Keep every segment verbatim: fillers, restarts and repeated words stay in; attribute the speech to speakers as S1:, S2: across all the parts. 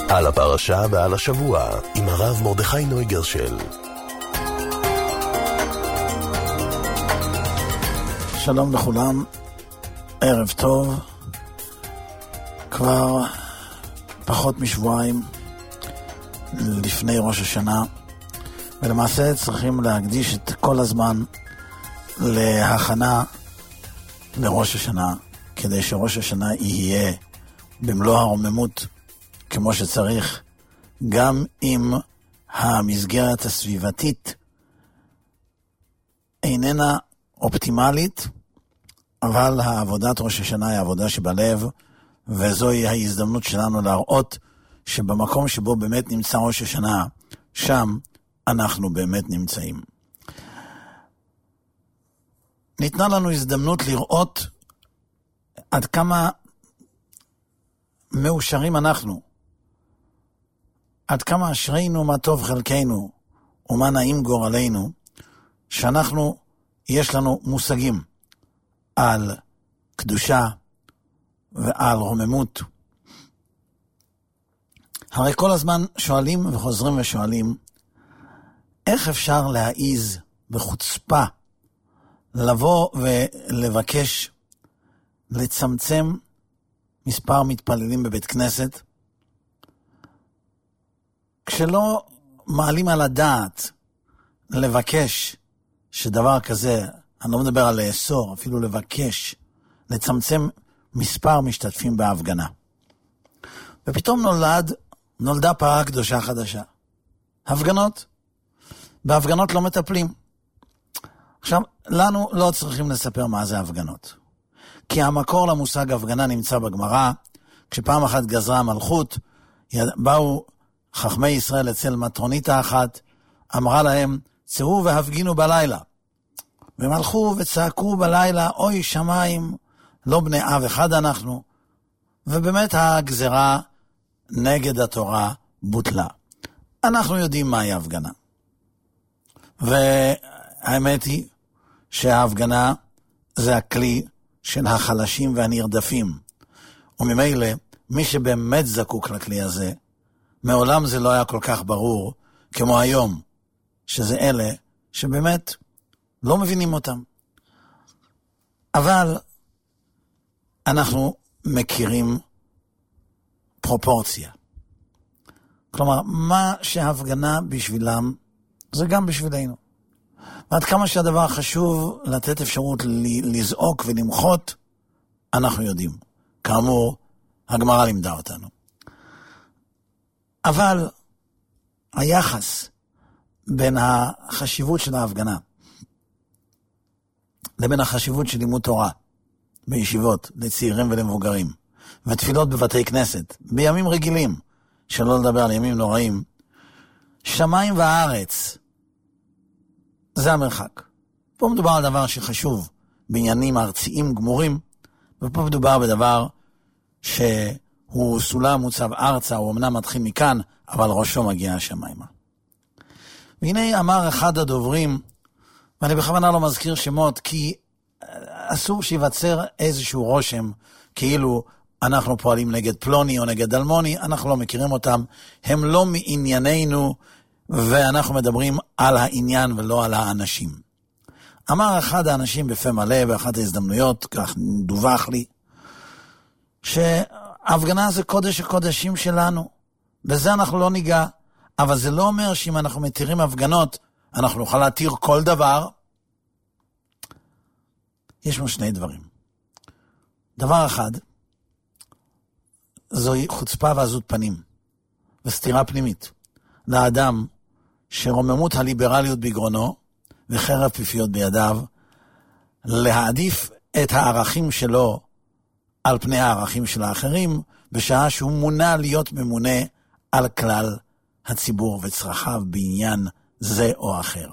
S1: על הפרשה ועל השבוע עם הרב מרדכי נוי גרשל.
S2: שלום לכולם, ערב טוב. כבר פחות משבועיים לפני ראש השנה, ולמעשה צריכים להקדיש את כל הזמן להכנה לראש השנה, כדי שראש השנה יהיה במלוא הרוממות כמו שצריך, גם אם המסגרת הסביבתית איננה אופטימלית, אבל העבודת ראש השנה היא עבודה שבלב, וזוהי ההזדמנות שלנו להראות שבמקום שבו באמת נמצא ראש השנה, שם אנחנו באמת נמצאים. ניתנה לנו הזדמנות לראות עד כמה מאושרים אנחנו, עד כמה אשרינו מה טוב חלקנו ומה נעים גורלנו, שאנחנו, יש לנו מושגים על קדושה ועל רוממות. הרי כל הזמן שואלים וחוזרים ושואלים, איך אפשר להעיז בחוצפה לבוא ולבקש לצמצם מספר מתפללים בבית כנסת, כשלא מעלים על הדעת לבקש שדבר כזה, אני לא מדבר על לאסור, אפילו לבקש, לצמצם מספר משתתפים בהפגנה. ופתאום נולד, נולדה פרה קדושה חדשה. הפגנות. בהפגנות לא מטפלים. עכשיו, לנו לא צריכים לספר מה זה הפגנות. כי המקור למושג הפגנה נמצא בגמרא, כשפעם אחת גזרה המלכות, באו חכמי ישראל אצל מטרונית האחת, אמרה להם, צאו והפגינו בלילה. והם הלכו וצעקו בלילה, אוי שמיים, לא בני אב אחד אנחנו. ובאמת הגזרה נגד התורה בוטלה. אנחנו יודעים מהי הפגנה. והאמת היא שההפגנה זה הכלי של החלשים והנרדפים. וממילא, מי שבאמת זקוק לכלי הזה, מעולם זה לא היה כל כך ברור כמו היום, שזה אלה שבאמת לא מבינים אותם. אבל אנחנו מכירים פרופורציה. כלומר, מה שההפגנה בשבילם, זה גם בשבילנו. ועד כמה שהדבר חשוב לתת אפשרות לזעוק ולמחות, אנחנו יודעים. כאמור, הגמרא לימדה אותנו. אבל היחס בין החשיבות של ההפגנה לבין החשיבות של לימוד תורה בישיבות לצעירים ולמבוגרים ותפילות בבתי כנסת בימים רגילים, שלא לדבר על ימים נוראים, שמיים וארץ, זה המרחק. פה מדובר על דבר שחשוב בעניינים ארציים גמורים, ופה מדובר בדבר שהוא סולם מוצב ארצה, הוא אמנם מתחיל מכאן, אבל ראשו מגיע השמיימה. והנה אמר אחד הדוברים, ואני בכוונה לא מזכיר שמות, כי אסור שיווצר איזשהו רושם, כאילו אנחנו פועלים נגד פלוני או נגד אלמוני, אנחנו לא מכירים אותם, הם לא מענייננו, ואנחנו מדברים על העניין ולא על האנשים. אמר אחד האנשים בפה מלא, באחת ההזדמנויות, כך דווח לי, שההפגנה זה קודש הקודשים שלנו, בזה אנחנו לא ניגע, אבל זה לא אומר שאם אנחנו מתירים הפגנות, אנחנו נוכל להתיר כל דבר. יש לנו שני דברים. דבר אחד, זוהי חוצפה ועזות פנים, וסתירה פנימית, לאדם שרוממות הליברליות בגרונו, וחרב פיפיות בידיו, להעדיף את הערכים שלו על פני הערכים של האחרים, בשעה שהוא מונה להיות ממונה על כלל הציבור וצרכיו בעניין זה או אחר.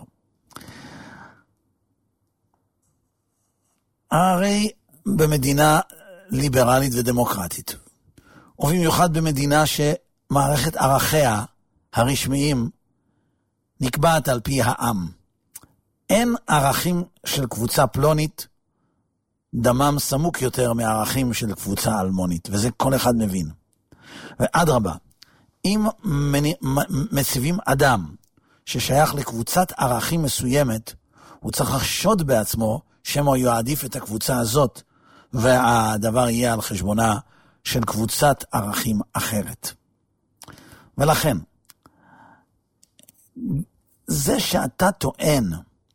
S2: הרי במדינה ליברלית ודמוקרטית, ובמיוחד במדינה שמערכת ערכיה הרשמיים נקבעת על פי העם, אין ערכים של קבוצה פלונית דמם סמוק יותר מערכים של קבוצה אלמונית, וזה כל אחד מבין. ואדרבה, אם מציבים אדם ששייך לקבוצת ערכים מסוימת, הוא צריך לחשוד בעצמו שמא הוא יעדיף את הקבוצה הזאת, והדבר יהיה על חשבונה של קבוצת ערכים אחרת. ולכן, זה שאתה טוען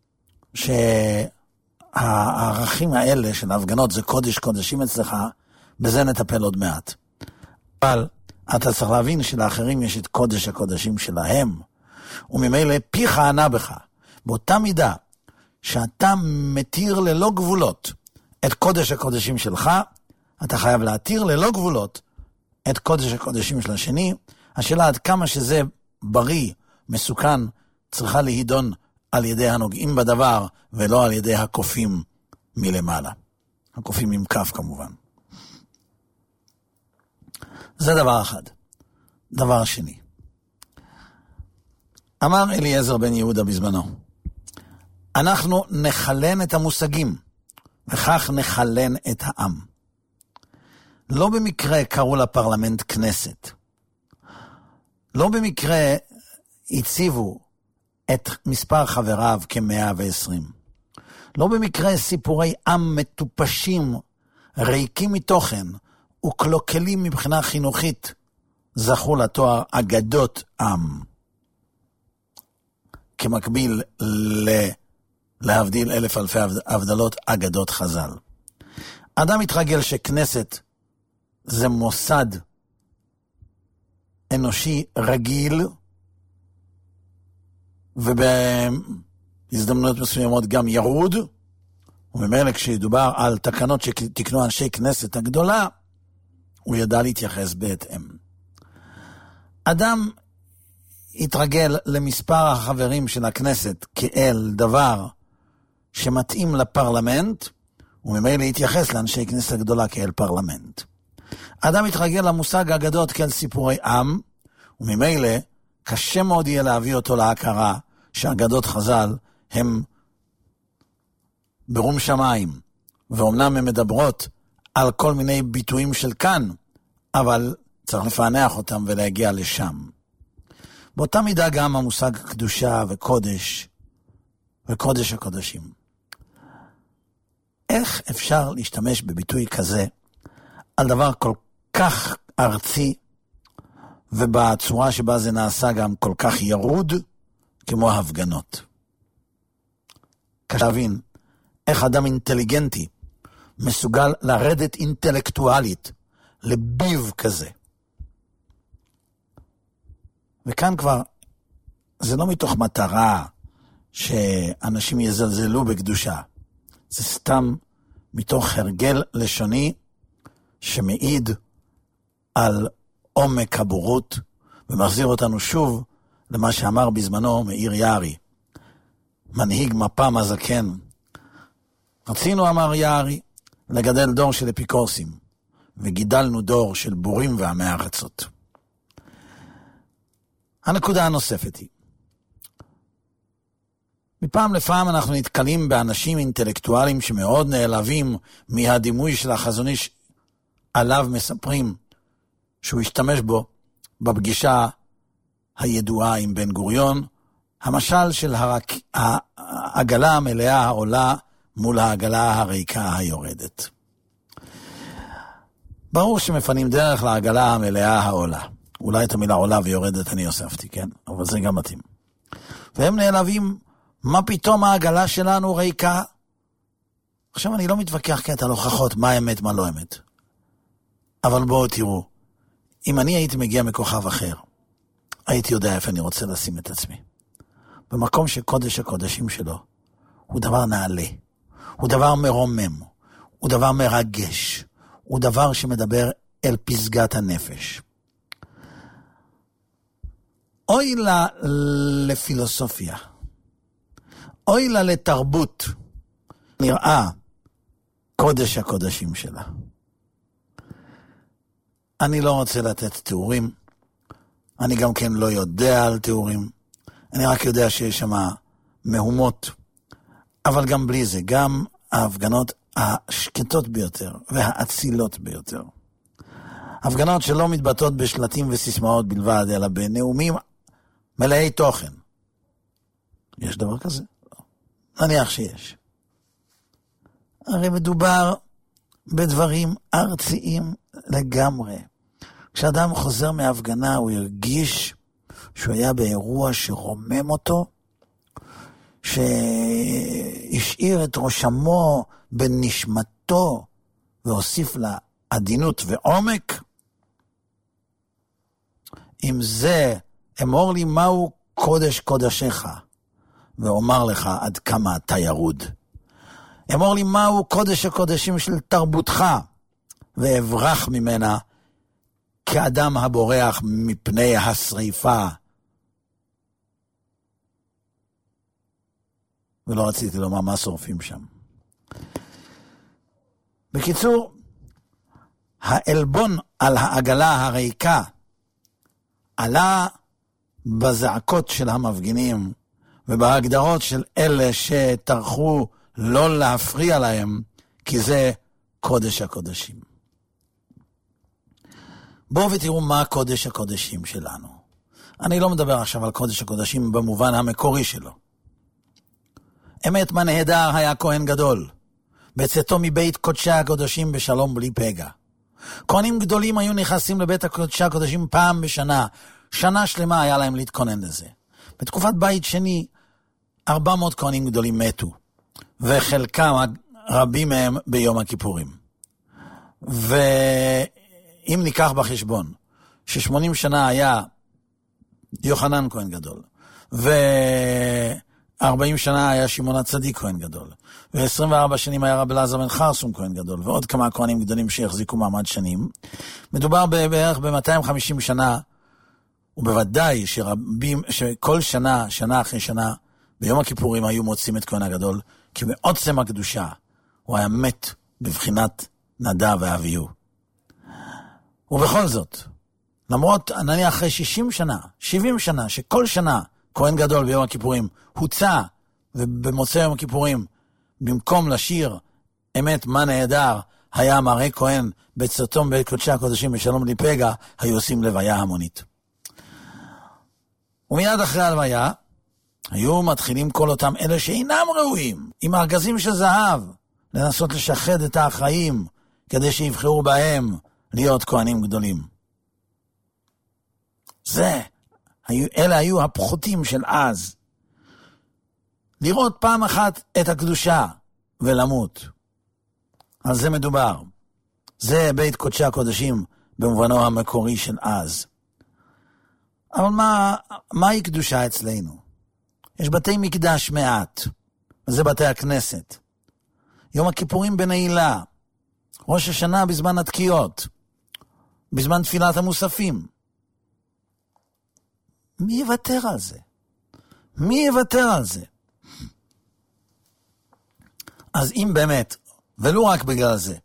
S2: שהערכים האלה של ההפגנות זה קודש קודשים אצלך, בזה נטפל עוד מעט. אבל אתה צריך להבין שלאחרים יש את קודש הקודשים שלהם, וממילא פיך ענה בך. באותה מידה שאתה מתיר ללא גבולות את קודש הקודשים שלך, אתה חייב להתיר ללא גבולות את קודש הקודשים של השני. השאלה עד כמה שזה בריא, מסוכן, צריכה להידון על ידי הנוגעים בדבר, ולא על ידי הקופים מלמעלה. הקופים עם כף כמובן. זה דבר אחד. דבר שני. אמר אליעזר בן יהודה בזמנו, אנחנו נחלן את המושגים, וכך נחלן את העם. לא במקרה קראו לפרלמנט כנסת. לא במקרה הציבו את מספר חבריו כ-מאה ועשרים. לא במקרה סיפורי עם מטופשים, ריקים מתוכן וקלוקלים מבחינה חינוכית, זכו לתואר אגדות עם. כמקביל ל... להבדיל אלף אלפי הבדלות, אגדות חז"ל. אדם מתרגל שכנסת זה מוסד אנושי רגיל, ובהזדמנות מסוימות גם ירוד, וממילא כשידובר על תקנות שתקנו אנשי כנסת הגדולה, הוא ידע להתייחס בהתאם. אדם התרגל למספר החברים של הכנסת כאל דבר שמתאים לפרלמנט, וממילא התייחס לאנשי כנסת הגדולה כאל פרלמנט. אדם התרגל למושג אגדות כאל סיפורי עם, וממילא קשה מאוד יהיה להביא אותו להכרה שאגדות חז"ל הם ברום שמיים, ואומנם הן מדברות על כל מיני ביטויים של כאן, אבל צריך לפענח אותם ולהגיע לשם. באותה מידה גם המושג קדושה וקודש וקודש הקודשים. איך אפשר להשתמש בביטוי כזה על דבר כל כך ארצי, ובצורה שבה זה נעשה גם כל כך ירוד, כמו ההפגנות? קשה להבין איך אדם אינטליגנטי מסוגל לרדת אינטלקטואלית לביב כזה. וכאן כבר זה לא מתוך מטרה שאנשים יזלזלו בקדושה. זה סתם מתוך הרגל לשוני שמעיד על עומק הבורות, ומחזיר אותנו שוב למה שאמר בזמנו מאיר יערי, מנהיג מפ"ם הזקן. רצינו, אמר יערי, לגדל דור של אפיקורסים, וגידלנו דור של בורים ועמי ארצות. הנקודה הנוספת היא, מפעם לפעם אנחנו נתקלים באנשים אינטלקטואלים שמאוד נעלבים מהדימוי של החזון איש עליו מספרים שהוא השתמש בו בפגישה הידועה עם בן גוריון, המשל של הרק... העגלה המלאה העולה מול העגלה הריקה היורדת. ברור שמפנים דרך לעגלה המלאה העולה. אולי את המילה עולה ויורדת אני הוספתי, כן? אבל זה גם מתאים. והם נעלבים, מה פתאום העגלה שלנו ריקה? עכשיו אני לא מתווכח כעת על הוכחות מה אמת, מה לא אמת. אבל בואו תראו, אם אני הייתי מגיע מכוכב אחר, הייתי יודע איפה אני רוצה לשים את עצמי. במקום שקודש הקודשים שלו הוא דבר נעלה, הוא דבר מרומם, הוא דבר מרגש, הוא דבר שמדבר אל פסגת הנפש. אוי לה לפילוסופיה, אוי לה לתרבות, נראה קודש הקודשים שלה. אני לא רוצה לתת תיאורים, אני גם כן לא יודע על תיאורים, אני רק יודע שיש שם מהומות, אבל גם בלי זה, גם ההפגנות השקטות ביותר והאצילות ביותר. הפגנות שלא מתבטאות בשלטים וסיסמאות בלבד, אלא בנאומים מלאי תוכן. יש דבר כזה? נניח שיש. הרי מדובר בדברים ארציים לגמרי. כשאדם חוזר מההפגנה הוא ירגיש שהוא היה באירוע שרומם אותו, שהשאיר את ראשמו בנשמתו והוסיף לה עדינות ועומק. עם זה אמור לי מהו קודש קודשיך, ואומר לך עד כמה אתה ירוד. אמור לי מהו קודש הקודשים של תרבותך, ואברח ממנה כאדם הבורח מפני השריפה. ולא רציתי לומר מה שורפים שם. בקיצור, האלבון על העגלה הריקה עלה בזעקות של המפגינים ובהגדרות של אלה שטרחו לא להפריע להם, כי זה קודש הקודשים. בואו ותראו מה קודש הקודשים שלנו. אני לא מדבר עכשיו על קודש הקודשים במובן המקורי שלו. אמת מה נהדר היה כהן גדול, בצאתו מבית קודשי הקודשים בשלום בלי פגע. כהנים גדולים היו נכנסים לבית קודשי הקודשים פעם בשנה, שנה שלמה היה להם להתכונן לזה. בתקופת בית שני, ארבע מאות כהנים גדולים מתו, וחלקם רבים מהם ביום הכיפורים. ואם ניקח בחשבון, ש-שמונים שנה היה יוחנן כהן גדול, ו... ארבעים שנה היה שמעון הצדיק כהן גדול, ו-עשרים וארבע שנים היה רב אלעזר בן חרסום כהן גדול, ועוד כמה כהנים גדולים שהחזיקו מעמד שנים. מדובר בערך ב-מאתיים וחמישים שנה, ובוודאי שרבים, שכל שנה, שנה אחרי שנה, ביום הכיפורים היו מוצאים את כהן הגדול, כי בעוצם הקדושה הוא היה מת בבחינת נדב ואביהו. ובכל זאת, למרות, נניח אחרי שישים שנה, שבעים שנה, שכל שנה, כהן גדול ביום הכיפורים הוצא, ובמוצא יום הכיפורים, במקום לשיר אמת מה נהדר, היה מראה כהן בצאתו מבית קודשי הקודשים בשלום בלי פגע, היו עושים לוויה המונית. ומיד אחרי הלוויה, היו מתחילים כל אותם אלה שאינם ראויים, עם ארגזים של זהב, לנסות לשחד את האחראים, כדי שיבחרו בהם להיות כהנים גדולים. זה, אלה היו הפחותים של אז. לראות פעם אחת את הקדושה ולמות. על זה מדובר. זה בית קודשי הקודשים במובנו המקורי של אז. אבל מה, מהי קדושה אצלנו? יש בתי מקדש מעט, וזה בתי הכנסת. יום הכיפורים בנעילה, ראש השנה בזמן התקיעות, בזמן תפילת המוספים. מי יוותר על זה? מי יוותר על זה? אז אם באמת, ולא רק בגלל זה,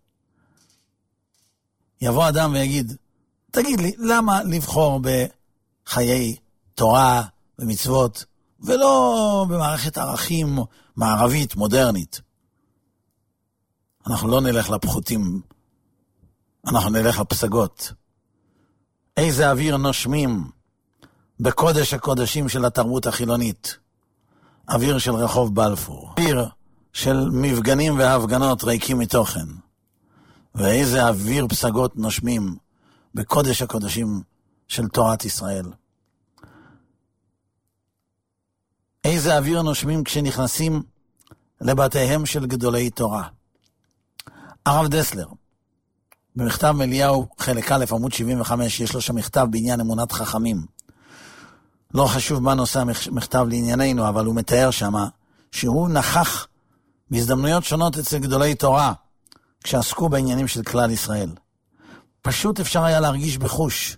S2: יבוא אדם ויגיד, תגיד לי, למה לבחור בחיי תורה ומצוות, ולא במערכת ערכים מערבית, מודרנית? אנחנו לא נלך לפחותים, אנחנו נלך לפסגות. איזה אוויר נושמים בקודש הקודשים של התרבות החילונית. אוויר של רחוב בלפור. אוויר של מפגנים והפגנות ריקים מתוכן. ואיזה אוויר פסגות נושמים בקודש הקודשים של תורת ישראל. איזה אוויר נושמים כשנכנסים לבתיהם של גדולי תורה. הרב דסלר, במכתב אליהו חלק א' עמוד שבעים וחמש, יש לו שם מכתב בעניין אמונת חכמים. לא חשוב מה נושא המכתב לענייננו, אבל הוא מתאר שמה שהוא נכח בהזדמנויות שונות אצל גדולי תורה, כשעסקו בעניינים של כלל ישראל. פשוט אפשר היה להרגיש בחוש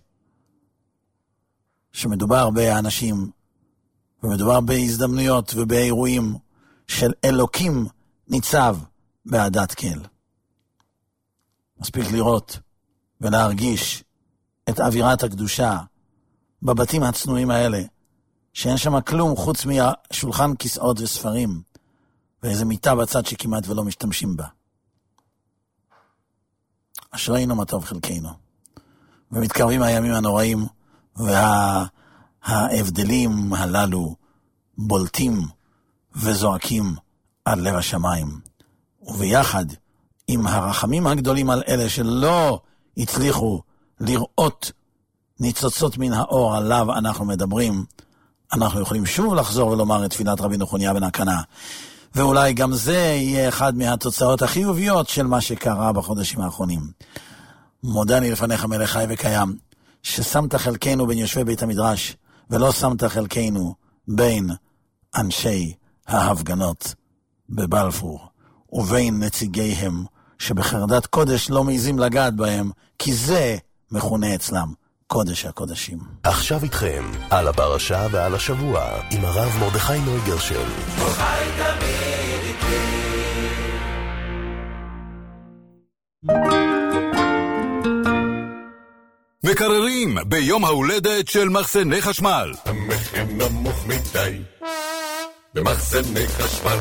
S2: שמדובר באנשים, ומדובר בהזדמנויות ובאירועים של אלוקים ניצב בעדת כל. מספיק לראות ולהרגיש את אווירת הקדושה בבתים הצנועים האלה, שאין שם כלום חוץ משולחן כיסאות וספרים, ואיזה מיטה בצד שכמעט ולא משתמשים בה. אשרינו מה טוב חלקנו. ומתקרבים הימים הנוראים, וההבדלים הללו בולטים וזועקים עד לב השמיים. וביחד עם הרחמים הגדולים על אלה שלא הצליחו לראות ניצוצות מן האור עליו אנחנו מדברים, אנחנו יכולים שוב לחזור ולומר את תפילת רבי נחוניה בן הקנה. ואולי גם זה יהיה אחד מהתוצאות החיוביות של מה שקרה בחודשים האחרונים. מודה לי לפניך מלך חי וקיים, ששמת חלקנו בין יושבי בית המדרש, ולא שמת חלקנו בין אנשי ההפגנות בבלפור, ובין נציגיהם שבחרדת קודש לא מעיזים לגעת בהם, כי זה מכונה אצלם קודש הקודשים.
S1: עכשיו איתכם על הפרשה ועל השבוע עם הרב מרדכי נוי גרשל.
S3: חי תמיד איתי.
S4: מקררים ביום ההולדת של מחסני חשמל.
S3: המחיר נמוך מדי במחסני חשמל.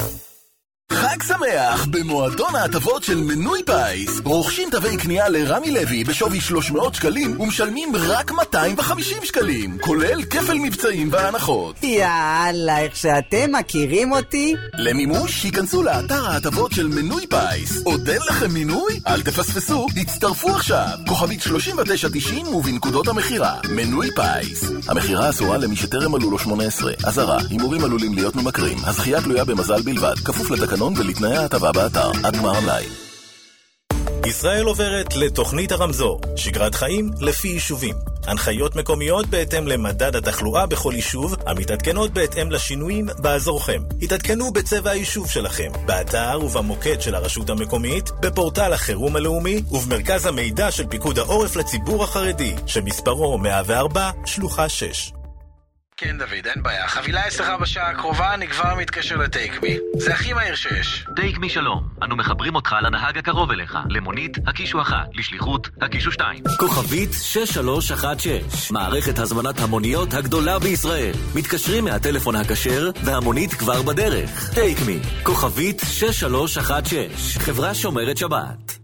S5: חג שמח במועדון ההטבות של מנוי פייס. רוכשים תווי קנייה לרמי לוי בשווי שלוש מאות שקלים ומשלמים רק מאתיים וחמישים שקלים, כולל כפל מבצעים והנחות.
S6: יאללה, איך שאתם מכירים אותי.
S5: למימוש היכנסו לאתר ההטבות של מנוי פייס. עוד אין לכם מינוי? אל תפספסו, הצטרפו עכשיו. כוכבית שלושים ותשע תשעים ובנקודות המחירה. מנוי פייס. המחירה אסורה למי שטרם מלאו לו שמונה עשרה. אזהרה, הימורים עלולים להיות ממכרים. הזכייה תלויה במזל בלבד, כפוף לתקנון ולתנאי ההטבה באתר. עד גמר המלאי.
S7: ישראל עוברת לתוכנית הרמזור, שגרת חיים לפי יישובים. הנחיות מקומיות בהתאם למדד התחלואה בכל יישוב, המתעדכנות בהתאם לשינויים באזורכם. התעדכנו בצבע היישוב שלכם, באתר ובמוקד של הרשות המקומית, בפורטל החירום הלאומי ובמרכז המידע של פיקוד העורף לציבור החרדי, שמספרו מאה וארבע שלוחה שש.
S8: כן דוד, אין בעיה. חבילה אצלך בשעה הקרובה, אני כבר מתקשר לטייקמי. זה הכי מהיר שיש.
S9: טייקמי שלום, אנו מחברים אותך לנהג הקרוב אליך. למונית, הקישו אחת, לשליחות, הקישו שתיים.
S10: כוכבית שש שלוש אחת שש, מערכת הזמנת המוניות הגדולה בישראל. מתקשרים מהטלפון הכשר והמונית כבר בדרך. טייקמי, כוכבית שש שלוש אחת שש, חברה שומרת שבת.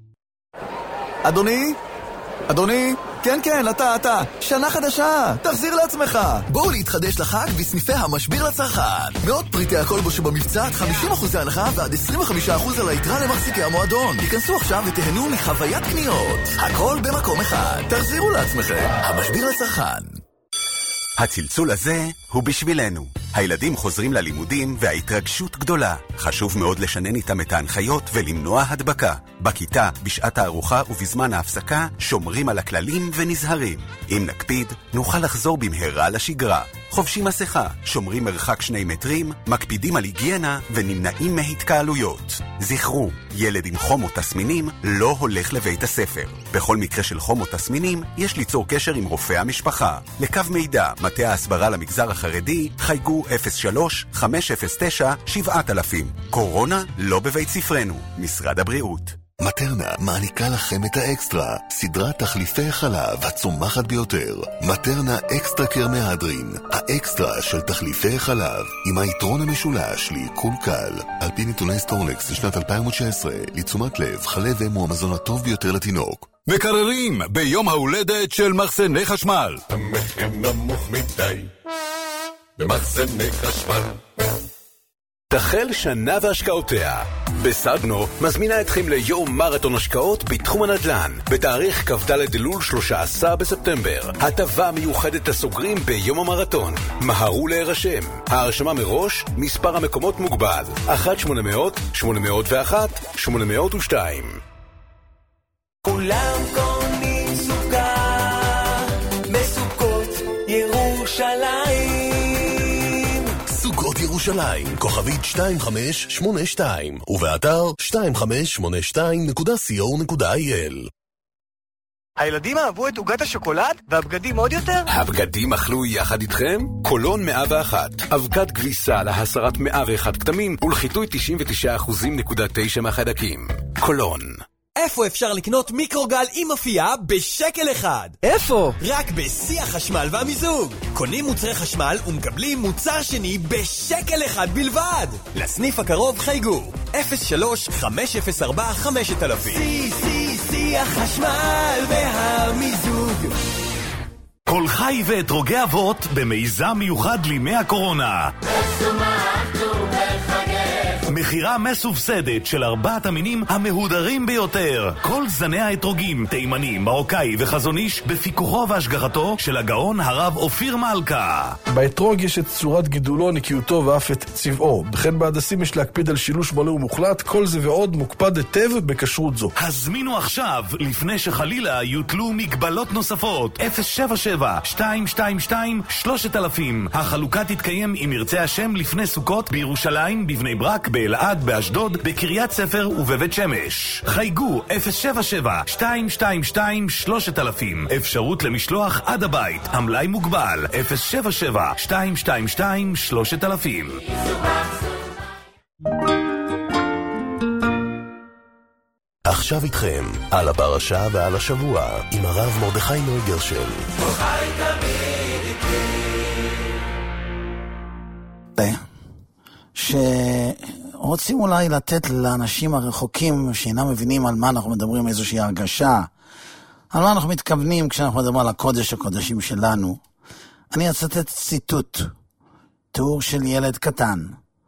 S11: אדוני? אדוני? כן, כן, אתה, אתה. שנה חדשה. תחזיר לעצמך.
S5: בואו להתחדש לחג בסניפי המשביר לצרכן. מאות פריטי הקולבו שבמבצע עד חמישים אחוז הנחה ועד עשרים וחמישה אחוז על היתרה למחזיקי המועדון. תיכנסו עכשיו ותהנו מחוויית קניות. הכל במקום אחד. תחזירו לעצמכם. המשביר לצרכן.
S12: הצלצול הזה הוא בשבילנו. הילדים חוזרים ללימודים וההתרגשות גדולה. חשוב מאוד לשנן איתם את ההנחיות ולמנוע הדבקה. בכיתה, בשעת הארוחה ובזמן ההפסקה, שומרים על הכללים ונזהרים. אם נקפיד, נוכל לחזור במהרה לשגרה. חובשים מסכה, שומרים מרחק שני מטרים, מקפידים על היגיינה ונמנעים מהתקהלויות. זכרו, ילד עם חום או תסמינים לא הולך לבית הספר. בכל מקרה של חום או תסמינים, יש ליצור קשר עם רופא המשפחה. לקו מידע, מטה ההסברה למגזר החרדי, חייגו אפס שלוש חמש אפס תשע שבע אלפים. קורונה לא בבית ספרנו. משרד הבריאות.
S1: מטרנה מעניקה לכם את האקסטרה, סדרת תחליפי חלב הצומחת ביותר. מטרנה אקסטרה קר מהדרין, האקסטרה של תחליפי חלב, עם היתרון המשולש לעיכול קל. על פי נתוני סטורנקס לשנת אלפיים תשע עשרה, לתשומת לב, חלב אם הוא המזון הטוב ביותר לתינוק.
S4: מקררים ביום ההולדת של מחסני חשמל.
S3: המחיר נמוך מדי במחסני חשמל.
S13: תחל שנה והשקעותיה. בסדנו מזמינה אתכם ליום מרתון השקעות בתחום הנדל"ן בתאריך כ"ד אלול שלושה עשר בספטמבר. הטבה מיוחדת הסוגרים ביום המרתון. מהרו להירשם. ההרשמה מראש, מספר המקומות מוגבל. אחת שמונה מאות שמונה מאות ואחת שמונה מאות ושתיים.
S3: כולם קונים סוכה בסוכות ירושלים.
S1: סוכות ירושלים, כוכבית שתיים חמש שמונה שתיים, ובאתר שתיים חמש שמונה שתיים נקודה סי או נקודה איי אל.
S14: הילדים אהבו את עוגת השוקולד והבגדים עוד יותר?
S13: הבגדים אכלו יחד איתכם? קולון מאה ואחת, אבקת גביסה להסרת מאה ואחת כתמים ולחיטוי תשעים ותשעה אחוז נקודה תשע מהחיידקים. קולון.
S15: איפה אפשר לקנות מיקרוגל עם אפייה בשקל אחד?
S16: איפה?
S15: רק בשיא החשמל והמיזוג. קונים מוצרי חשמל ומקבלים מוצר שני בשקל אחד בלבד. לסניף הקרוב חייגו אפס שלוש חמש אפס ארבע חמש אלף.
S3: שיא, שיא, שיא החשמל והמיזוג.
S17: כל חי ואתרוגי אבות במיזם מיוחד לימי הקורונה.
S3: ושמחנו בחגך.
S17: מחירה מסובסדת של ארבעת המינים המהודרים ביותר. כל זני האתרוגים, תימני, מרוקאי וחזון איש, בפיקוחו והשגחתו של הגאון הרב אופיר מלכה.
S18: באתרוג יש את צורת גידולו, נקיותו ואף את צבעו. בכן בהדסים יש להקפיד על שילוש מלא ומוחלט. כל זה ועוד מוקפד היטב בכשרות זו.
S17: הזמינו עכשיו, לפני שחלילה יוטלו מגבלות נוספות. אפס שבע שבע שתיים שתיים שתיים שלושת אלפים. החלוקה תתקיים אם ירצה השם לפני סוכות בירושלים, בבני ברק, באלעד, באשדוד, בקריית ספר ובבית שמש. חייגו אפס שבע שבע שתיים שתיים שתיים שלושת אלפים. אפשרות למשלוח עד הבית. המלאי מוגבל. אפס שבע שבע שתיים שתיים שתיים שלושת אלפים.
S1: עכשיו איתכם על הפרשה ועל השבוע עם הרב מרדכי נויגרשל.
S3: חי תמיד איתי.
S2: שרוצים אולי לתת לאנשים הרחוקים שאינם מבינים על מה אנחנו מדברים, איזושהי הרגשה, על מה אנחנו מתכוונים כשאנחנו מדברים על הקודש הקודשים שלנו. אני אצטט ציטוט, תיאור של ילד קטן,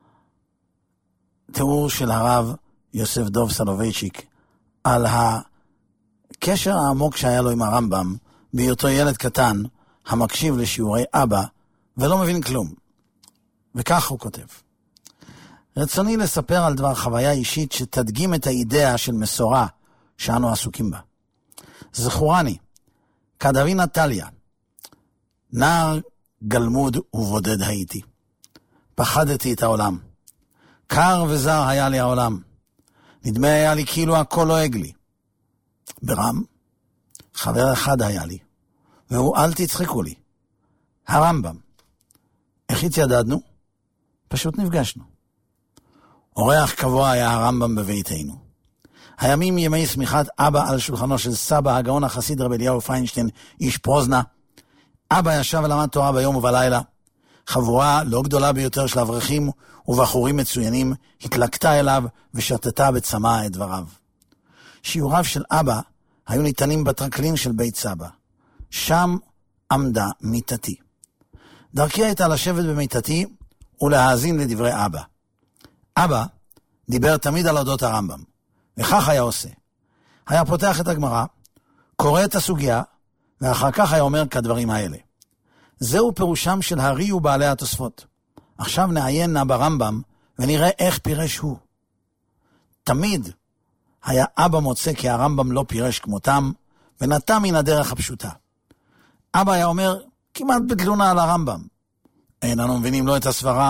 S2: תיאור של הרב יוסף דוב סולובייצ'יק, על הקשר העמוק שהיה לו עם הרמב"ם, בהיותו ילד קטן, המקשיב לשיעורי אבא, ולא מבין כלום. וכך הוא כותב: רצוני לספר על דבר חוויה אישית שתדגים את האידאה של מסורה שאנו עסוקים בה. זכורני, כדבי נטליה, נער גלמוד ובודד הייתי. פחדתי את העולם. קר וזר היה לי העולם. נדמה היה לי כאילו הכל לועג לי. ברם, חבר אחד היה לי, והוא אל תצחקו לי. הרמב"ם. איך התיידדנו? פשוט נפגשנו. אורח קבוע היה הרמב"ם בביתנו. הימים ימי סמיכת אבא על שולחנו של סבא, הגאון החסיד רב אליהו פיינשטיין, איש פרוזנה. אבא ישב ולמד תורה ביום ובלילה. חבורה לא גדולה ביותר של אברכים ובחורים מצוינים התלקטה אליו ושתתה בצמא את דבריו. שיעוריו של אבא היו ניתנים בטרקלין של בית סבא. שם עמדה מיטתי. דרכי הייתה לשבת במיטתי ולהאזין לדברי אבא. אבא דיבר תמיד על אודות הרמב"ם, וכך היה עושה. היה פותח את הגמרא, קורא את הסוגיה, ואחר כך היה אומר כדברים האלה. זהו פירושם של הרי ובעלי התוספות. עכשיו נעיין נא ברמב"ם, ונראה איך פירש הוא. תמיד היה אבא מוצא כי הרמב"ם לא פירש כמותם, ונטע מן הדרך הפשוטה. אבא היה אומר, כמעט בתלונה על הרמב"ם. איננו מבינים לא את הסברה,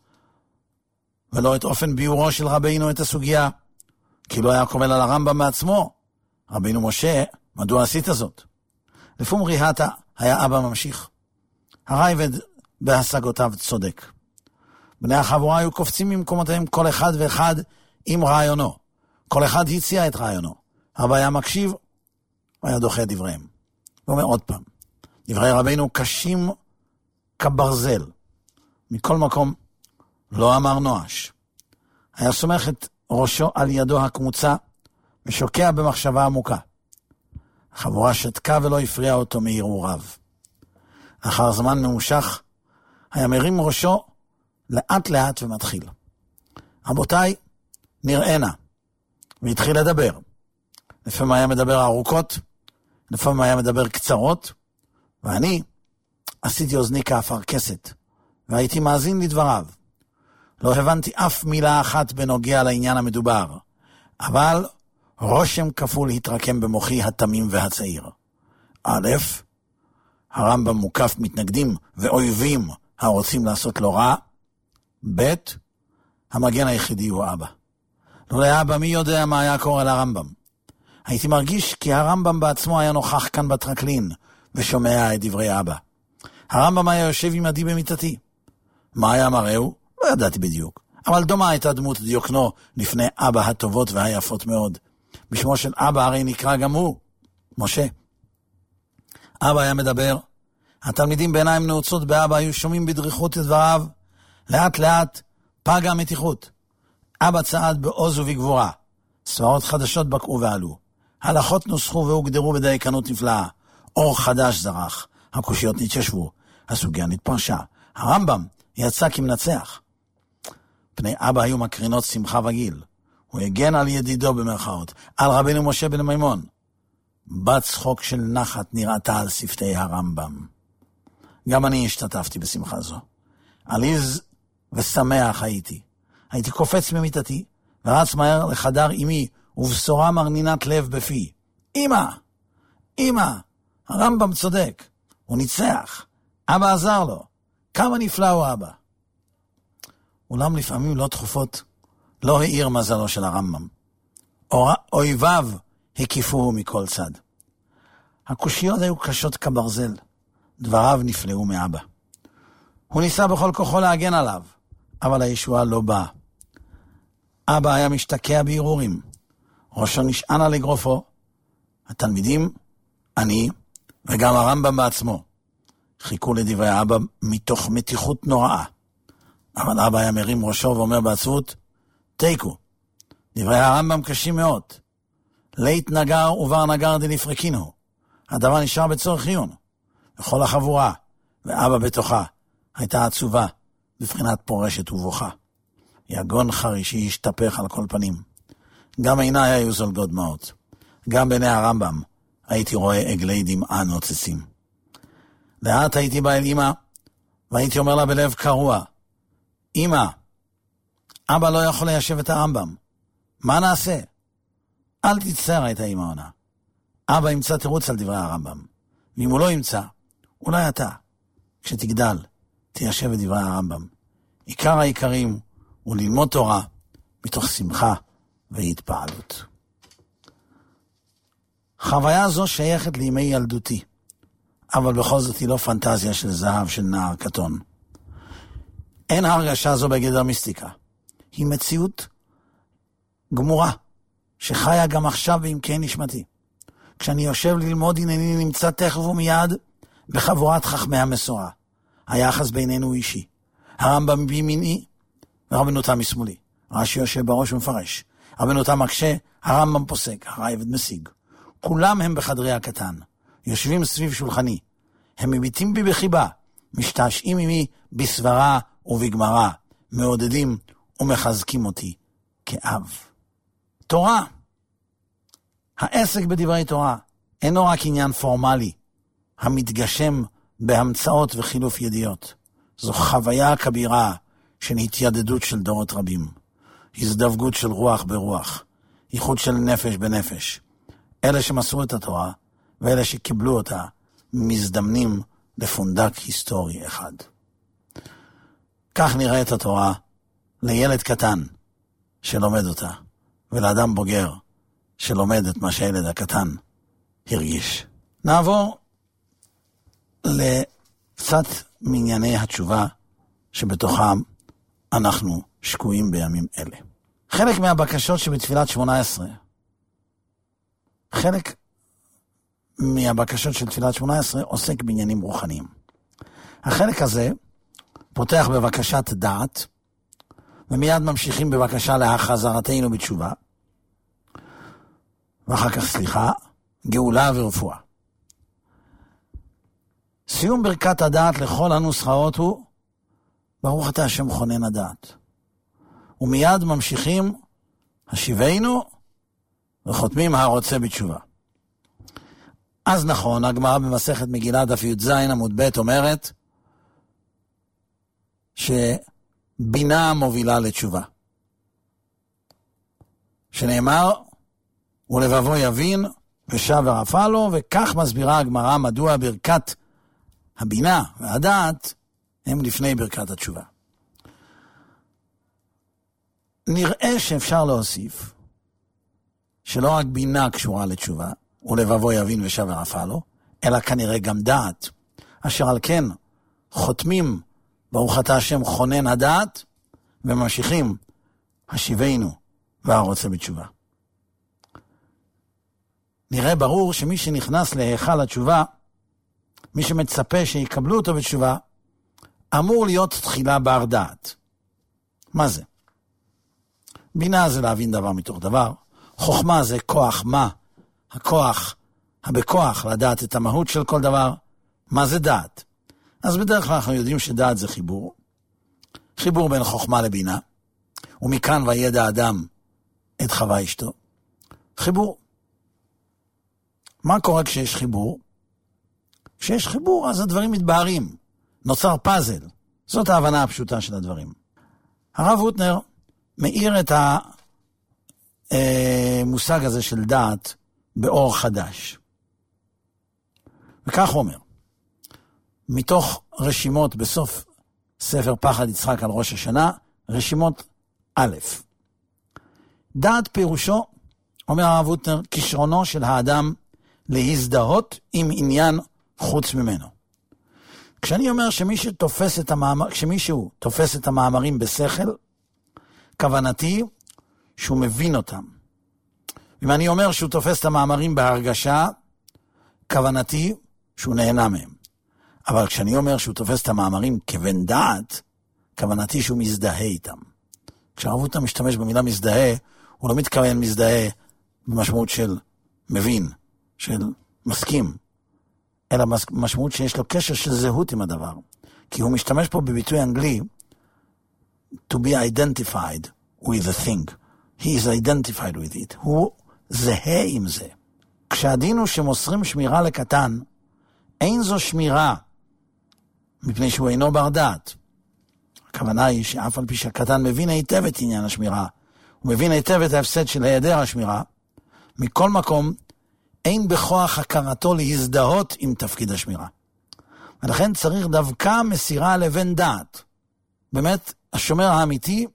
S2: ולא את אופן ביורו של רבינו את הסוגיה, כי לא היה קובל על הרמב"ם בעצמו. רבינו משה, מדוע עשית זאת? לפום ריהתה היה אבא ממשיך. הרייבד בהשגותיו צודק. בני החבורה היו קופצים ממקומותיהם כל אחד ואחד עם רעיונו. כל אחד הציע את רעיונו. אבא היה מקשיב, והיה דוחה דבריהם. הוא אומר עוד פעם, דברי רבינו קשים כברזל. מכל מקום לא אמר נואש. היה סומך את ראשו על ידו הקמוצה, ושוקע במחשבה עמוקה. החבורה שתקה ולא הפריעה אותו מהרהוריו. אחר זמן ממושך, היה מרים ראשו לאט לאט ומתחיל. רבותיי, נראינה. והתחיל לדבר. לפעמים היה מדבר ארוכות, לפעמים היה מדבר קצרות, ואני עשיתי אוזני כאפרכסת, והייתי מאזין לדבריו. לא הבנתי אף מילה אחת בנוגע לעניין המדובר, אבל רושם כפול התרקם במוחי התמים והצעיר. א', הרמב"ם מוקף מתנגדים ואויבים הרוצים לעשות לו רע. ב', המגן היחידי הוא אבא. לא לאבא, מי יודע מה היה קורה לרמב"ם? הייתי מרגיש כי הרמב"ם בעצמו היה נוכח כאן בטרקלין ושומע את דברי אבא. הרמב"ם היה יושב עמדי במיטתי. מה היה מראהו? לא ידעתי בדיוק. אבל דומה הייתה דמות דיוקנו לפני אבא הטובות והיפות מאוד. בשמו של אבא הרי נקרא גם הוא, משה. אבא היה מדבר, התלמידים בעיניים נעוצות באבא היו שומעים בדריכות את דבריו, לאט לאט פגה המתיחות. אבא צעד בעוז ובגבורה, סברות חדשות בקעו ועלו, הלכות נוסחו והוגדרו בדייקנות נפלאה, אור חדש זרח, הקושיות נתיישבו, הסוגיה נתפרשה, הרמב"ם יצא כמנצח. פני אבא היו מקרינות שמחה וגיל, הוא הגן על ידידו במרכאות, על רבינו משה בן מימון. בת צחוק של נחת נראתה על שפתי הרמב"ם. גם אני השתתפתי בשמחה זו. עליז ושמח הייתי. הייתי קופץ ממיטתי, ורץ מהר לחדר אמי, ובשורה מרנינת לב בפי. אמא! אמא! הרמב"ם צודק. הוא ניצח. אבא עזר לו. כמה נפלא הוא אבא. אולם לפעמים לא תכופות, לא העיר מזלו של הרמב"ם. אויביו הקיפוהו מכל צד. הקושיות היו קשות כברזל. דבריו נפלאו מאבא. הוא ניסה בכל כוחו להגן עליו, אבל הישועה לא באה. אבא היה משתקע בערעורים. ראשו נשען על אגרופו. התלמידים, אני וגם הרמב"ם בעצמו, חיכו לדברי אבא מתוך מתיחות נוראה. אבל אבא היה מרים ראשו ואומר בעצבות, תיקו, דברי הרמב"ם קשים מאוד. לית נגר ובר נגר דנפרקינו. הדבר נשאר בצורך עיון. וכל החבורה, ואבא בתוכה, הייתה עצובה, בבחינת פורשת ובוכה. יגון חרישי השתפך על כל פנים. גם עיניי היו זולגות דמעות. גם בעיני הרמב"ם הייתי רואה עגלי דמעה נוצצים. לאט הייתי בא אל אמא, והייתי אומר לה בלב קרוע, אמא, אבא לא יכול ליישב את הרמב"ם. מה נעשה? אל תצטער, הייתה אמא עונה. אבא ימצא תירוץ על דברי הרמב"ם. ואם הוא לא ימצא, אולי אתה, כשתגדל, תיישב את דברי הרמב"ם. עיקר העיקרים הוא ללמוד תורה מתוך שמחה והתפעלות. חוויה זו שייכת לימי ילדותי, אבל בכל זאת היא לא פנטזיה של זהב של נער קטון. אין הרגשה זו בגדר מיסטיקה. היא מציאות גמורה, שחיה גם עכשיו בעמקי נשמתי. כשאני יושב ללמוד, הנני נמצא תכף ומיד בחבורת חכמי המסורה. היחס בינינו הוא אישי. הרמב"ם בימיני ורבנותם משמאלי. רש"י יושב בראש ומפרש. רבנותם מקשה, הרמב"ם פוסק, הרייבד משיג. כולם הם בחדרי הקטן. יושבים סביב שולחני. הם מביטים בי בחיבה, משתעשעים עמי בסברה ובגמרא, מעודדים ומחזקים אותי כאב. תורה. העסק בדברי תורה אינו רק עניין פורמלי, המתגשם בהמצאות וחילוף ידיעות. זו חוויה כבירה של התיידדות של דורות רבים, הזדווגות של רוח ברוח, ייחוד של נפש בנפש. אלה שמסרו את התורה ואלה שקיבלו אותה מזדמנים לפונדק היסטורי אחד. כך נראית התורה לילד קטן שלומד אותה, ולאדם בוגר שלומד את מה שהילד הקטן הרגיש. נעבור לקצת מענייני התשובה שבתוכם אנחנו שקועים בימים אלה. חלק מהבקשות שבתפילת שמונה עשרה, חלק מהבקשות של תפילת שמונה עשרה עוסק בעניינים רוחניים. החלק הזה פותח בבקשת דעת, ומיד ממשיכים בבקשה להחזרתנו בתשובה, ואחר כך סליחה, גאולה ורפואה. סיום ברכת הדעת לכל הנוסחאות הוא, ברוך אתה השם חונן הדעת. ומיד ממשיכים, השיבנו, וחותמים הרוצה בתשובה. אז נכון, הגמרא במסכת מגילה דף י"ז עמוד ב' אומרת, שבינה מובילה לתשובה. שנאמר, ולבבו יבין ושב ורפא לו, וכך מסבירה הגמרא מדוע ברכת הבינה והדעת הם לפני ברכת התשובה. נראה שאפשר להוסיף שלא רק בינה קשורה לתשובה, ולבבו יבין ושב ורפא לו, אלא כנראה גם דעת, אשר על כן חותמים ברוך אתה השם חונן הדעת, וממשיכים השיבנו והרוצה בתשובה. תראה, ברור שמי שנכנס להיכל התשובה, מי שמצפה שיקבלו אותו בתשובה, אמור להיות תחילה בר דעת. מה זה? בינה זה להבין דבר מתוך דבר. חוכמה זה כוח מה? הכוח, הבכוח, לדעת את המהות של כל דבר. מה זה דעת? אז בדרך כלל אנחנו יודעים שדעת זה חיבור. חיבור בין חוכמה לבינה. ומכאן וידע אדם את חווה אשתו. חיבור. מה קורה כשיש חיבור? כשיש חיבור אז הדברים מתבהרים. נוצר פאזל. זאת ההבנה הפשוטה של הדברים. הרב הוטנר מאיר את המושג הזה של דעת באור חדש. וכך הוא אומר, מתוך רשימות בסוף ספר פחד יצחק על ראש השנה, רשימות א', דעת פירושו, אומר הרב הוטנר, כישרונו של האדם להזדהות עם עניין חוץ ממנו. כשאני אומר שמי שתופס את המאמר, כשמישהו תופס את המאמרים בשכל, כוונתי שהוא מבין אותם. אם אני אומר שהוא תופס את המאמרים בהרגשה, כוונתי שהוא נהנה מהם. אבל כשאני אומר שהוא תופס את המאמרים כבן דעת, כוונתי שהוא מזדהה איתם. כשהרב הוטנר משתמש במילה מזדהה, הוא לא מתכוון מזדהה במשמעות של מבין, של מסכים, אלא משמעות שיש לו קשר של זהות עם הדבר. כי הוא משתמש פה בביטוי אנגלי, to be identified with the thing. He is identified with it. הוא זהה עם זה. כשהדין הוא שמוסרים שמירה לקטן, אין זו שמירה, מפני שהוא אינו בר דעת. הכוונה היא שאף על פי שהקטן מבין היטב את עניין השמירה, הוא מבין היטב את ההפסד של היעדר השמירה, מכל מקום, אין בכוח הכרתו להזדהות עם תפקיד השמירה. ולכן צריך דווקא מסירה לבן דעת. באמת, השומר האמיתי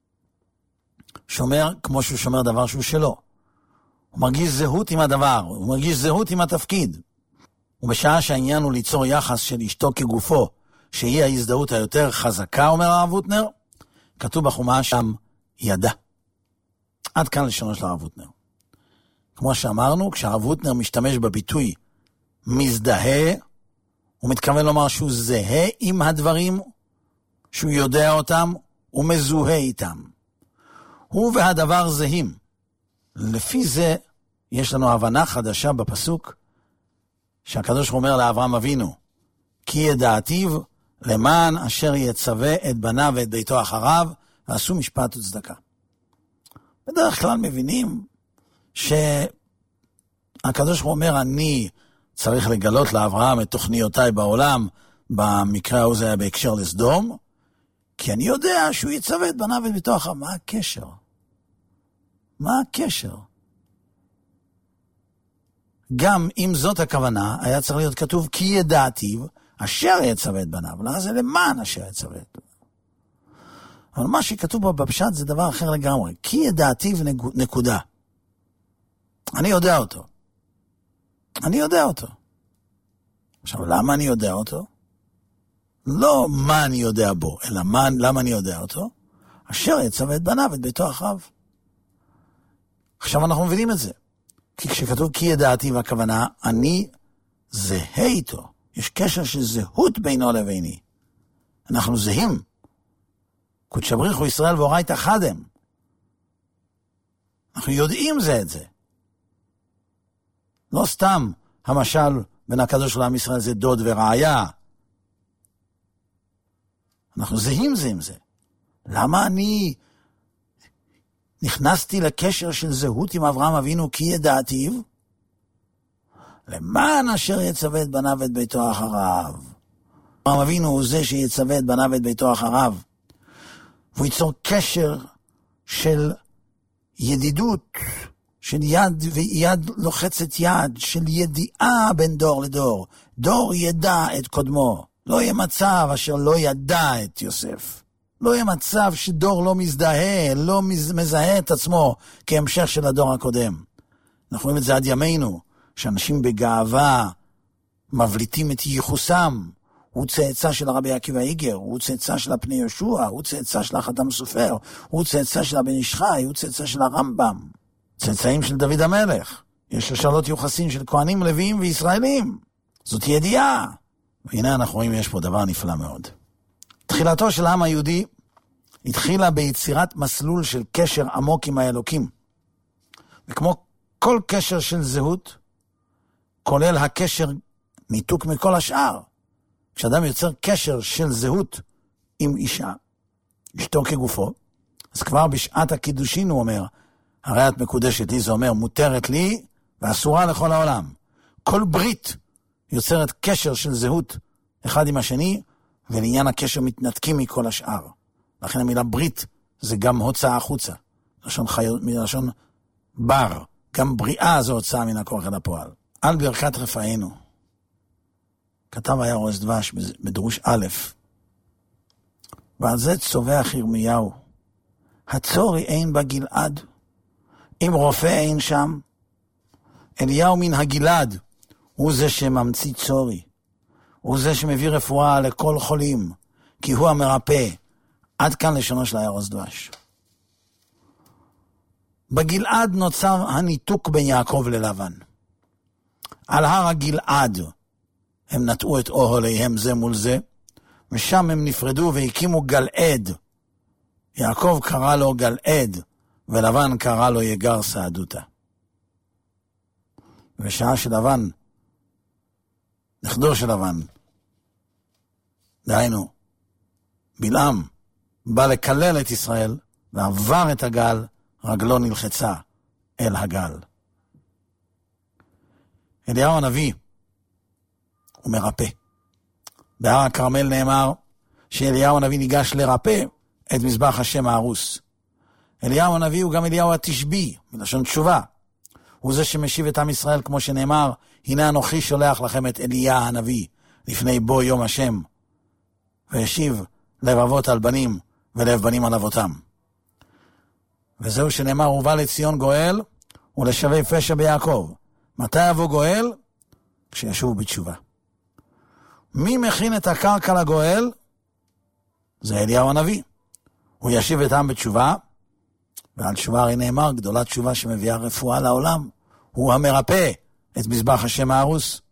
S2: שומר כמו שהוא שומר דבר שהוא שלו. הוא מרגיש זהות עם הדבר, הוא מרגיש זהות עם התפקיד. ובשעה שהעניין הוא ליצור יחס של אשתו כגופו, שהיא ההזדהות היותר חזקה, אומר הרב הוטנר, כתוב בחומש שם ידע. עד כאן לשונו של הרב הוטנר. כמו שאמרנו, כשהרב הוטנר משתמש בביטוי מזדהה, הוא מתכוון לומר שהוא זהה עם הדברים, שהוא יודע אותם, הוא מזוהה איתם. הוא והדבר זהים. לפי זה יש לנו הבנה חדשה בפסוק, שהקדוש אומר לאברהם אבינו, כי ידעתיו למען אשר יצווה את בניו ואת ביתו אחריו, ועשו משפט וצדקה. בדרך כלל מבינים שהקדוש אומר, אני צריך לגלות לאברהם את תוכניותיי בעולם, במקרה הזה היה בהקשר לסדום, כי אני יודע שהוא יצווה את בניו ואת ביתו אחריו. מה הקשר? מה הקשר? גם אם זאת הכוונה, היה צריך להיות כתוב, כי ידעתיו אשר יצווה את בניו. לא, זה למען אשר יצווה את בניו. אבל מה שכתוב פה בפשט זה דבר אחר לגמרי. כי ידעתיו נקודה. אני יודע אותו. אני יודע אותו. עכשיו, למה אני יודע אותו? לא מה אני יודע בו, אלא מה, למה אני יודע אותו? אשר יצווה את בניו ואת ביתו אחריו. עכשיו אנחנו מבינים את זה. כי כשכתוב כי ידעתי והכוונה, אני זהה איתו. יש קשר של זהות בינו לביני. אנחנו זהים. קודש בריחו ישראל ואורייתא חדם. אנחנו יודעים זה את זה. לא סתם המשל בין הקדוש לעם ישראל זה דוד ורעיה. אנחנו זהים זה עם זה. למה אני נכנסתי לקשר של זהות עם אברהם אבינו כי ידעתיו? למען אשר יצווה את בניו ואת ביתו אחריו. אברהם אבינו הוא זה שיצווה את בניו ואת ביתו אחריו. והוא ייצור קשר של ידידות, של יד ויד לוחצת יד, של ידיעה בין דור לדור. דור ידע את קודמו. לא יהיה מצב אשר לא ידע את יוסף. לא יהיה מצב שדור לא מזדהה, לא מזהה את עצמו כהמשך של הדור הקודם. אנחנו רואים את זה עד ימינו, שאנשים בגאווה מבליטים את ייחוסם. הוא צאצא של הרבי עקיבא איגר, הוא צאצא של הפני יהושע, הוא צאצא של החתם סופר, הוא צאצא של הבן איש חי, הוא צאצא של הרמב"ם. צאצאים של דוד המלך. יש לשאלות יוחסין של כהנים, לוויים וישראלים. זאת ידיעה. והנה אנחנו רואים, יש פה דבר נפלא מאוד. תחילתו של העם היהודי התחילה ביצירת מסלול של קשר עמוק עם האלוקים. וכמו כל קשר של זהות, כולל הקשר ניתוק מכל השאר. כשאדם יוצר קשר של זהות עם אישה, אשתו כגופו, אז כבר בשעת הקידושין הוא אומר, הרי את מקודשת לי, זה אומר מותרת לי ואסורה לכל העולם. כל ברית יוצרת קשר של זהות אחד עם השני, ולעניין הקשר מתנתקים מכל השאר. לכן המילה ברית זה גם הוצאה החוצה, לשון חיות, מלשון בר, גם בריאה זו הוצאה מן הכוח אל הפועל. על ברכת רפאנו, כתב היה אורז דבש בדרוש א', ועל זה צובח ירמיהו, הצורי אין בגלעד, אם רופא אין שם, אליהו מן הגלעד, הוא זה שממציא צורי, הוא זה שמביא רפואה לכל חולים, כי הוא המרפא. עד כאן לשונו של אורז דבש. בגלעד נוצר הניתוק בין יעקב ללבן. על הר הגלעד הם נטעו את אוהליהם זה מול זה, ושם הם נפרדו והקימו גלעד. יעקב קרא לו גלעד, ולבן קרא לו יגר סעדותה. בשעה של לבן, נכדו של לבן, דהיינו, בלעם, בא לקלל את ישראל, ועבר את הגל, רגלו נלחצה אל הגל. אליהו הנביא, הוא מרפא. בהר הכרמל נאמר, שאליהו הנביא ניגש לרפא את מזבח השם ההרוס. אליהו הנביא הוא גם אליהו התשבי, מלשון תשובה. הוא זה שמשיב את עם ישראל, כמו שנאמר, הנה אנוכי שולח לכם את אליה הנביא, לפני בו יום השם, וישיב לב אבות על בנים, ולב בנים על אבותם. וזהו שנאמר, ובא לציון גואל, ולשבי פשע ביעקב. מתי יבוא גואל? כשישובו בתשובה. מי מכין את הקרקע לגואל? זה אליהו הנביא. הוא ישיב את העם בתשובה, ועל תשובה הרי נאמר, גדולת תשובה שמביאה רפואה לעולם. הוא המרפא את מזבח השם ההרוס.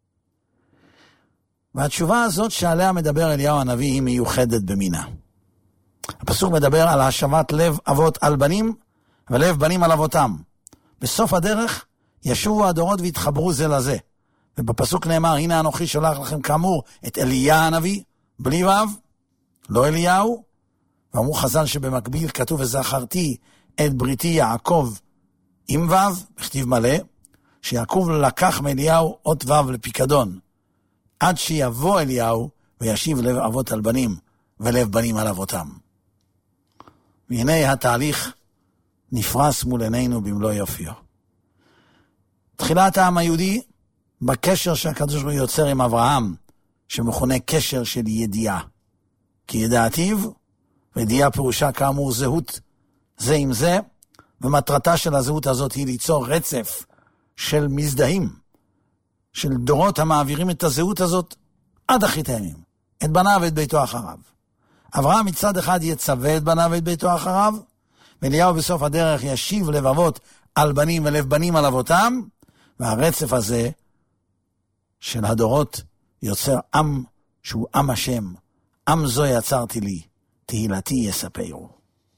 S2: והתשובה הזאת שעליה מדבר אליהו הנביא היא מיוחדת במינה. הפסוק מדבר על השבת לב אבות על בנים, ולב בנים על אבותם. בסוף הדרך ישובו הדורות והתחברו זה לזה. ובפסוק נאמר, הנה אנוכי שולח לכם כאמור את אליה הנביא, בלי וו, לא אליהו. ואמרו חז"ל שבמקביל כתוב, וזכרתי את בריתי יעקב עם וו, בכתיב מלא, שיעקב לקח מאליהו אות וו לפיקדון, עד שיבוא אליהו וישיב לב אבות על בנים, ולב בנים על אבותם. והנה התהליך נפרס מול עינינו במלוא יופיו. תחילת העם היהודי בקשר שהקדוש ברוך הוא יוצר עם אברהם, שמכונה קשר של ידיעה. כי ידעתיו, וידיעה פירושה כאמור זהות זה עם זה, ומטרתה של הזהות הזאת היא ליצור רצף של מזדהים, של דורות המעבירים את הזהות הזאת עד אחרית הימים, את בניו ואת ביתו אחריו. אברהם מצד אחד יצווה את בניו ואת ביתו אחריו, ואליהו בסוף הדרך ישיב לב אבות על בנים ולב בנים על אבותם, והרצף הזה של הדורות יוצר עם שהוא עם השם. עם זו יצרתי לי, תהילתי יספרו.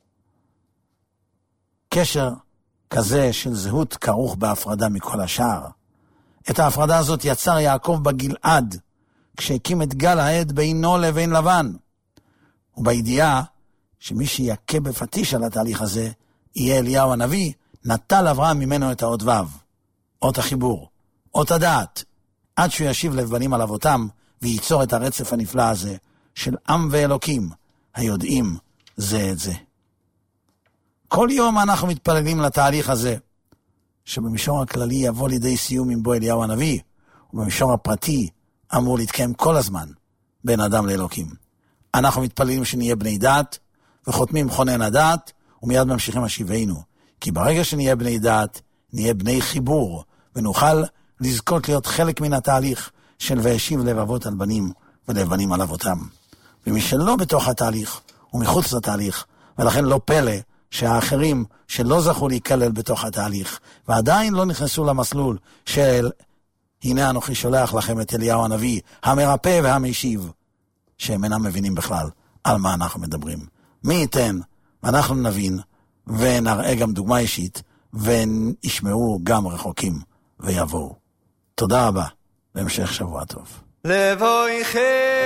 S2: קשר כזה של זהות כרוך בהפרדה מכל השאר. את ההפרדה הזאת יצר יעקב בגלעד, כשהקים את גל העד בינו לבין לבן. ובידיעה שמי שיקה בפטיש על התהליך הזה, יהיה אליהו הנביא, נטל אברהם ממנו את האות וו, אות החיבור, אות הדעת, עד שהוא ישיב לב בנים על אבותם, וייצור את הרצף הנפלא הזה, של עם ואלוקים, היודעים זה את זה. כל יום אנחנו מתפללים לתהליך הזה, שבמישור הכללי יבוא לידי סיום עם בו אליהו הנביא, ובמישור הפרטי אמור להתקיים כל הזמן בין אדם לאלוקים. אנחנו מתפללים שנהיה בני דת, וחותמים חונן הדת, ומיד ממשיכים השיבנו. כי ברגע שנהיה בני דת, נהיה בני חיבור, ונוכל לזכות להיות חלק מן התהליך של וישיב לב אבות על בנים ולב בנים על אבותם. ומי שלא בתוך התהליך, הוא מחוץ לתהליך, ולכן לא פלא שהאחרים שלא זכו להיכלל בתוך התהליך, ועדיין לא נכנסו למסלול של הנה אנוכי שולח לכם את אליהו הנביא, המרפא והמשיב, שהם אינם מבינים בכלל על מה אנחנו מדברים. מי ייתן, אנחנו נבין, ונראה גם דוגמה אישית, וישמעו גם רחוקים ויבואו. תודה רבה, בהמשך שבוע טוב.
S3: לבוי חי,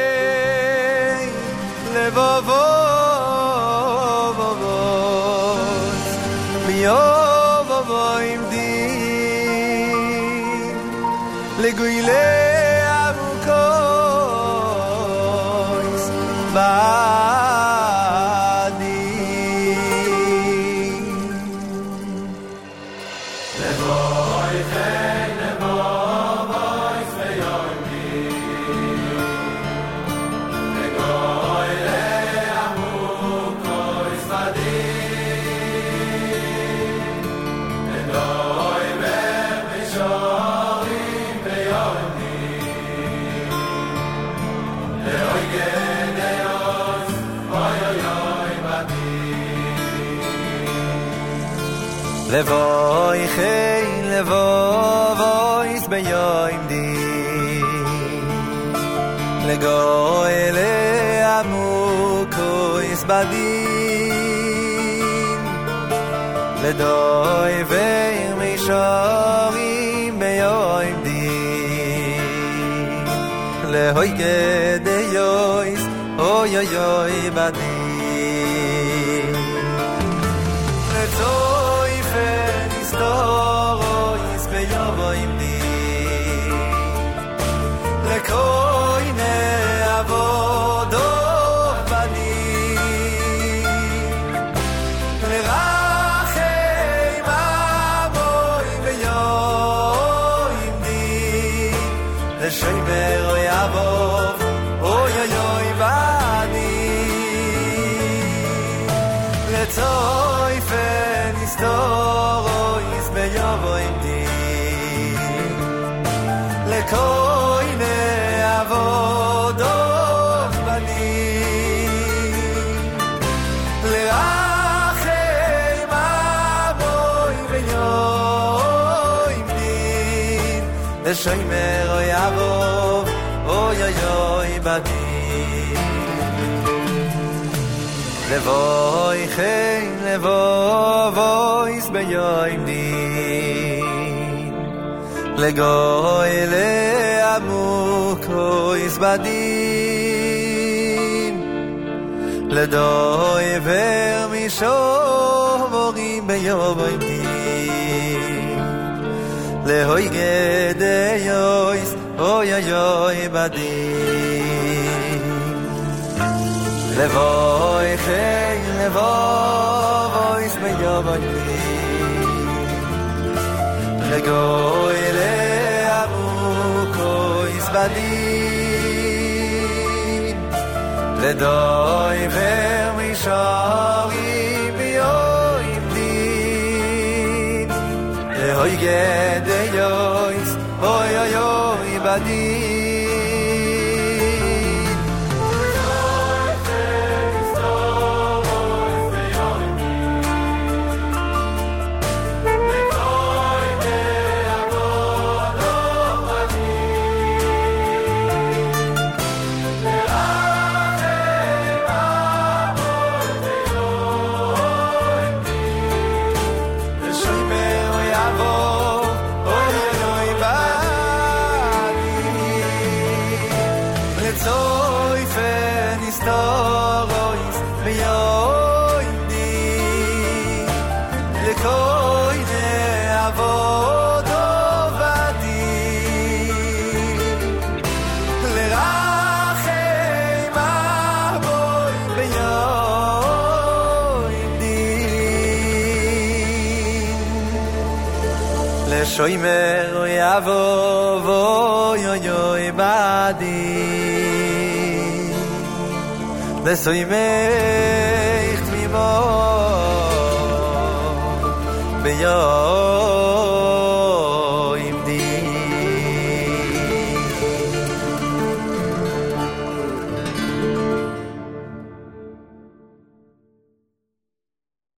S3: לבוא מיוב ובוא עם דין לגוילי עמוקויס בעדין לבוי חי, לבוא בויס ביום דין לגוילי עמוקויס בעדין לבוי חי, לבוא בויס ביום דין לגוילי עמוקויס בדין לדוי ומישורים ביום דין להוי גדיויס אוי אוי אוי בדין לצוי פניסטורויס ביום דין לקוי נעבודו בדין לרחם עמוי ביום דין לשמר יבוב אוי אוי אוי בדין לצוי פניסטורויס ביום דין לקוי נעבודו בדין לרחם עמוי ביום דין לשמר יבוב אוי אוי אוי בדין לבוי חי, לבוא בויס ביום דין לגוילי עמוקויס בדין לדוי ומישורים ביום דין להוי גדיויס אוי אוי אוי בדין לבוי חי, לבוא בויס ביום דין לגוילי עמוקויס בדין לדוי ומישורים ביום דין להוי גדיויס אוי אוי אוי בדין שוימר יבוא אוי אוי אוי בדין לשוימך תמימו ביום